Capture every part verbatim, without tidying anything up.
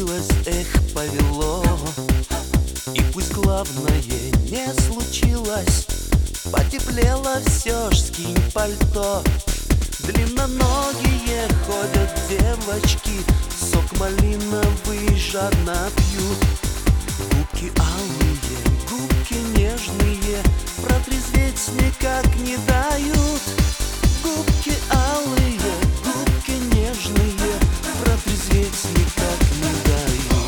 случилось, эх, повело. И пусть главное не случилось, потеплело все ж, скинь пальто. Длинноногие ходят девочки, сок малиновый жадно пьют. Губки алые, губки нежные, протрезветь никак не дают. Губки алые, губки нежные, протрезветь никак не дают.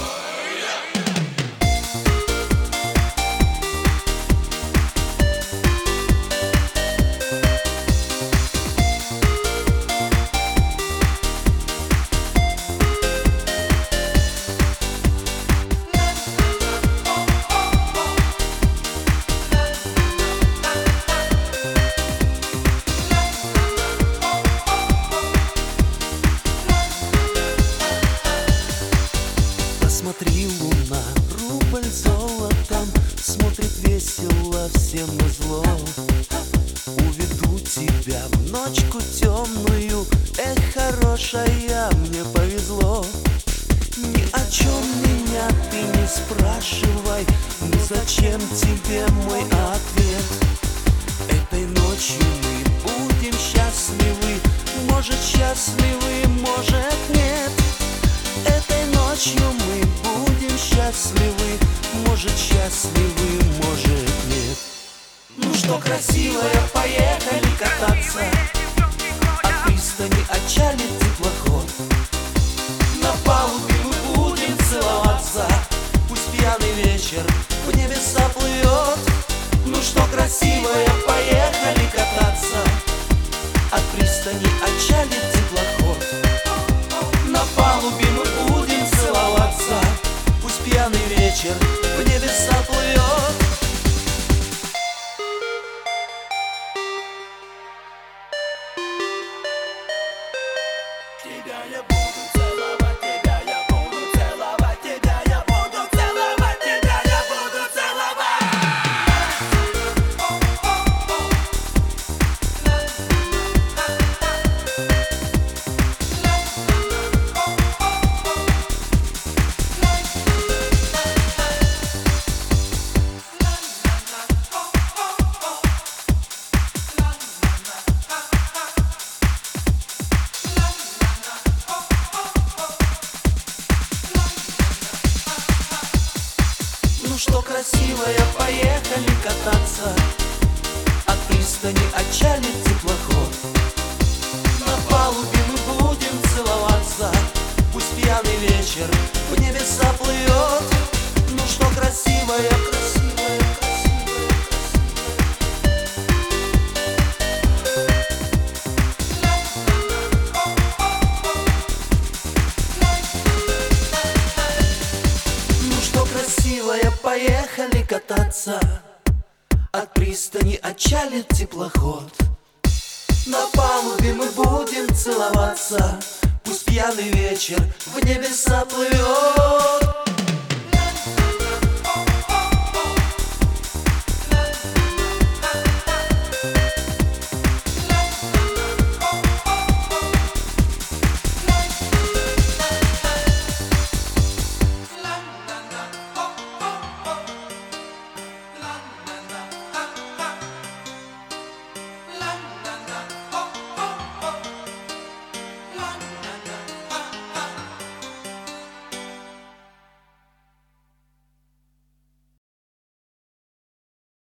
Смотри, луна, рубль золотом, смотрит весело всем назло. Уведу тебя в ночку темную, эх, хорошая, мне повезло. Ни о чем меня ты не спрашивай, ну зачем тебе мой ответ? Этой ночью мы будем счастливы, может счастливы, может нет. Этой ночью мы будем счастливы, может счастливы, может нет. Ну что, красивая, поехали кататься. От пристани отчалит теплоход. На палубе мы будем целоваться, пусть пьяный вечер в небеса плывет. Ну что, красивая, поехали кататься. От пристани отчалит теплоход. На палубе мы будем целоваться, пусть пьяный вечер в небеса плывет. Тебя я буду целовать, тебя я буду целовать, тебя я буду целовать, тебя я буду целовать. Ну что, красивая, поехали кататься. От пристани отчалит теплоход. На палубе мы будем целоваться, пусть пьяный вечер в небеса плывет. Ну что, красивая, красивая, красивая, красивая. Ну что, красивая, поехали кататься. От пристани отчалит теплоход. На палубе мы будем целоваться, пусть пьяный вечер в небеса плывет.